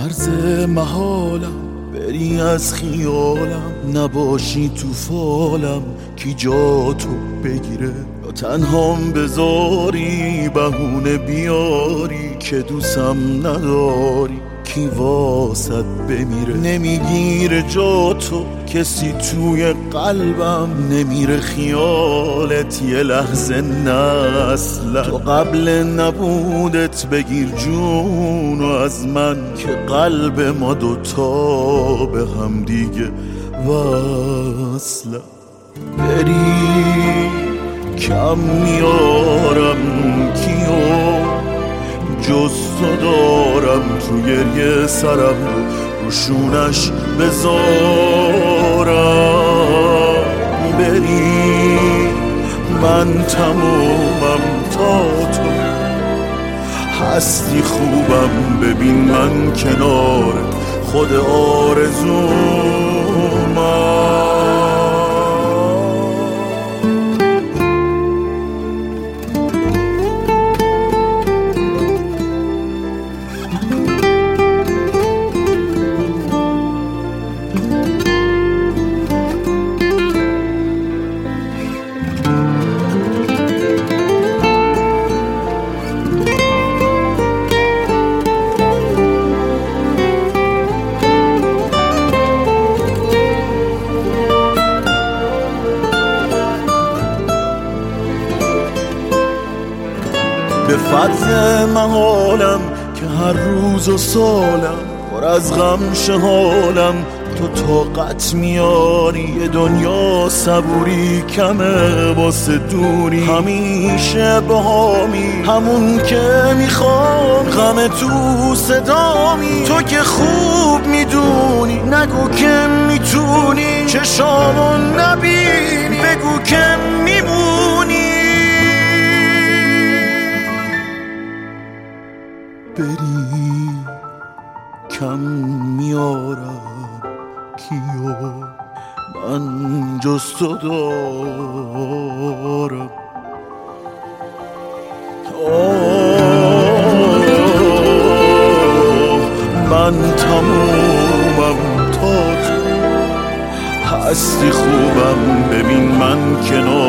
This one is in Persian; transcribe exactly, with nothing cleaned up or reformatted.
فرض محالم بری از خیالم، نباشی تو فالم کی جا تو بگیره، یا تنهام بذاری بهونه بیاری که دوستم نداری کی واسد بمیره. نمیگیره جا تو کسی توی قلبم، نمیره خیالت یه لحظه نه اصلا. تو قبل نبودت بگیر جونو از من که قلب ما دوتا به هم دیگه وصله. بری کم میارم کیو جز تو دارم، تو گریه سرم رو روشونش بذارم. بری من تمومم تا تو هستی خوبم، ببین من کنار خود آرزومم. به فرض محالم که هر روز و سالم پر از غم شهالم، تو طاقت میاری یه دنیا صبوری کمه واسه دوری. همیشه بهامی همون که میخوام، غم تو صدامی تو که خوب میدونی. نگو که میتونی چشامو نبینی، بگو که میمونی. بری کم میارم کیو من جز تو دارم. آه من تمومم تا تو هستی خوبم، ببین من کنار